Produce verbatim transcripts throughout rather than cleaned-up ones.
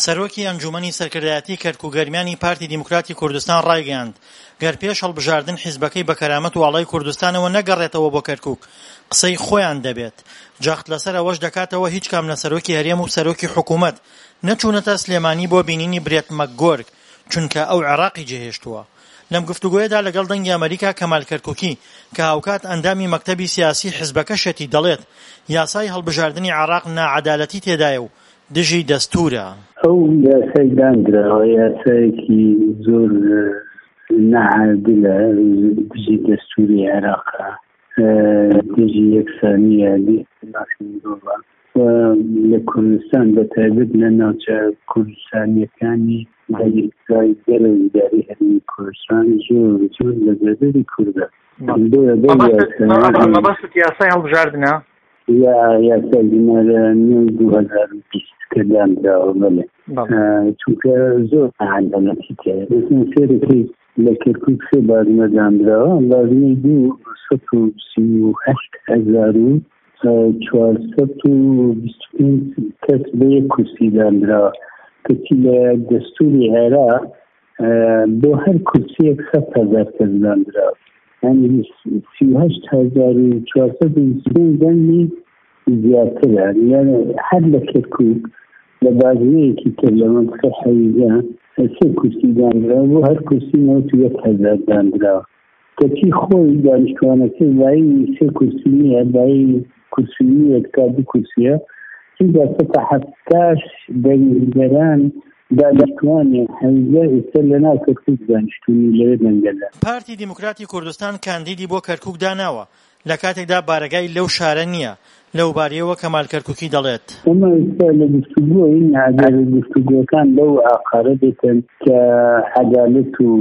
سەرۆکی ئەنجومەنی سەرکردایەتی کەرکووگەرمیانی پارتی دیموکراتی کوردستان ڕایگەیاند گەر پێش هەڵبژاردن حیزبەکەی بە کەرامەت و ئاڵای کوردستانەوە نەگەڕێتەوە بۆ کەرکووک قسەی خۆیان دەبێت. جەخت لەسەر ئەوەش دەکاتەوە هیچ کام لە سەرۆکی هەرێم و سەرۆکی حکوومەت نەچوونەتە سلێمانی بۆ بینینی برێت مەکگۆرگ چونکە ئەو عێراقی جێهێشتووە. لەم گفتوگۆیەدا لەگەڵ دەنگی ئەمریکا کەمال کەرکووکی کە هاوکات ئەندامی مەکتەبی سیاسی حیزبەکەشێتی دەڵێت یاسای هەڵبژاردننی عێراق نائەدالەتی تێدایە و دژی دەستورە. ئەو یاسای دانراوە یاسایەکی زۆر نەعادلە، دژی دەستوری عێراقە، دژی یەکسانیە مرۆڤە و لە کوردستان بەتایبەت لە ناوچە کوردستانیەکانی دەرە ئیداری هەرێمی کوردستان زۆر زۆر لە بەردەری کوردە. مەبەست یاسای هەڵبژاردنە یا یاسای ژمارە نۆ دوو هەزار و بیست کە دانراوە بەڵێ، چونکە زۆر نەعادەڵەتی تێیە. سێرەکەی لە کەرکووک سێ بازمە دانراوە، بازمەی دوو سەد و سی و هەشت هەزار و چوارسەد و بیست و پێنج کەس بە یەک کورسی دانراوە کەچی لە دەستوری عێراق بۆ هەر کورسیەک سەد هەزار کەس دانراوە، یعنی سی و هەشت هەزار و چوارسەد و بیست و پێنج دەنگی زیاترە. یعنی هەر لە کەرکووک لە بازمەیەکی تر لە مەنطقەی حەویجە سێ کورسی دانراوە بۆ هەر کورسی نەوەت و یەک هەزار دانراوە کەچی خۆی دانیشتوانەکەی بای سێ کورسی نییە، بای کورسی نییە کا دوو کورسیە چونکە سەد هەفتاش دەنگدەران دانیشتوانی حەویجە ئێستا لەناو کەرکووک دانیشتوونی لەوێ دەنگەدەن. پارتی دیموکراتی کوردستان کاندیدی بۆ کەرکووک داناوە لە کاتێکدا بارگای لەو شارە نییە. لەو بارەیەوە کەمال کەرکووکی دەڵێت ئەمە ئێستا لە گفتوگۆی ئەگەر گفتوگۆکان لەو ئاقارە بێتن کە عەدالەت و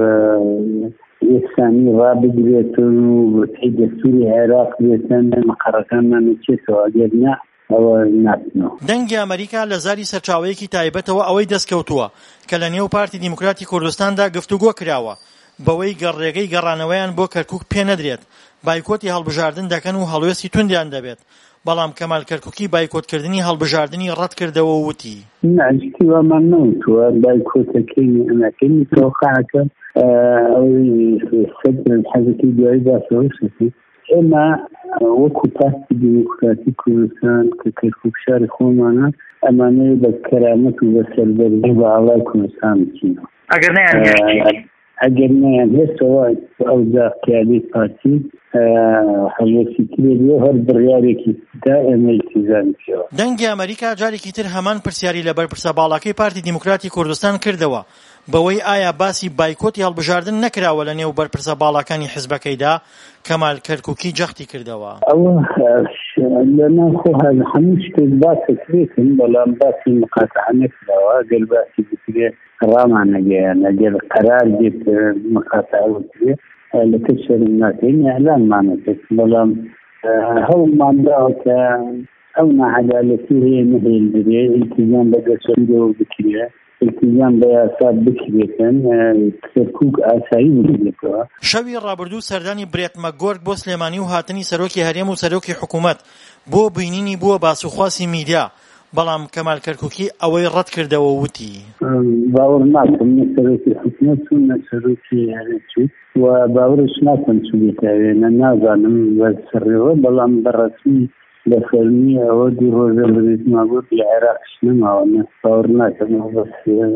یەکسانی ڕابگرێت و پێی دەستوری عێراق بێتن مەقەڕەکانمان بچێتەوە، ئەگەر نا ئەوە ناتنەوە. دەنگی ئەمریکا لە زاری سەرچاوەیەکی تایبەتەوە ئەوەی دەستکەوتووە کە لە نێو پارتی دیموکراتی کوردستاندا گفتوگۆ کراوە بەوەی گەڕێگەی گەڕانەوەیان بۆ کەرکووک پێ نەدرێت، بایکۆتی هەڵبژاردن دەکەن و هەڵوێستی توندیان دەبێت. بەڵام کەمال کەرکووکی بایکۆتکردنی هەڵبژاردننی ڕەت کردەوە و وتی نەجدی وەمان نەوتووە بایکۆتەکەی ئەمەکەی تۆقعەکە ئەوەی سەد حەزەکەی دوایی باسەوە شتی ئێمە وەکو پارتی دیموکراتی کوردستان کە کەرکووک شاری خۆمانە ئەمانەیە بە کەرامەت و بە سەربەرزی بە ئاڵای کوردستان بچینەوە. ئەگەر نەیان ئەگەر نەیان هێستەوە ئەو زاقیادەی پارتی هەڵوێستی کرێتەوە هەر بڕیارێکی دا ئێمە ئیلتیزامی پێوە. دەنگی ئەمریکا جارێکی تر هەمان پرسیاری لەبەر پرسە باڵەکەی پارتی دیموکراتی کوردستان کردەوە بەوەی ئایا باسی بایکۆتی هەڵبژاردن نەکراوە لە نێو بەرپرسە باڵەکانی حیزبەکەیدا. کەمال کەرکووکی جەختی کردەوە ئەوە لەناو خۆ هەموو شتێک باسەکرێتن، بەڵام باسی مقاتعە نەکراوە. ئەگەر باسی بکرێت ڕامان نەگەیان، ئەگەر قەرار بێت مقاتعە بکرێت لە کەس شەرم ناکەین ئەعلانمان کرد، بەڵام هەوڵمان داوە کە ئەو نەعەدالەتی هەیە نەهێڵدرێ، ئیلتیزام بە دەسەڵاتەوە بکرێت، ئیلتیزام بە یاسا بکرێتن، کەرکووک ئاسایی بکرێتەوە. شەوی ڕابردوو سەردانی برێت مەکگۆرگ بۆ سلێمانی و هاتنی سەرۆکی هەرێم و سەرۆکی حکوومەت بۆ بینینی بووە باسوخواسی میدیا، بەڵام کەمال کەرکووکی ئەوەی ڕەت کردەوە وتی باوەڕ ناکەم نە سەرۆکی حکوومەت و نە سەرۆکی هەرێم و باوەڕش ناکەم چ بێتاوێ نە نازانم بەسەرەوە، بەڵام بەڕەسمی لە فەرمی ئەوە دوو ڕۆژە بەبێتما بوو لە عێراقش نەماوە، نە باوەڕ ناکەم بەس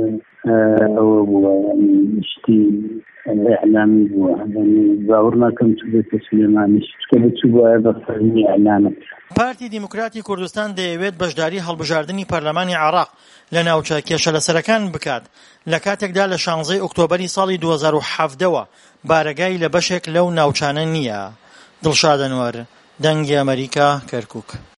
ئەوە بووە شتی ئەعلامی بووە، باوەڕ ناکەم چ بێتە سلێمانیش کە بچ بووە بە فەرمی ئەعلانە. پارتی دیموکراتی کوردستان دەیەوێت بەشداری هەڵبژاردننی پەرلەمانی عێراق لە ناوچە کێشەلەسەرەکان بکات لە کاتێکدا لە شانزەی ئۆکتۆبەری ساڵی دوو هەزار و حەڤدەوە بارگای لە بەشێک لەو ناوچانە نییە. دڵشاد ئەنوەر، دەنگی ئەمریکا، کەرکووک.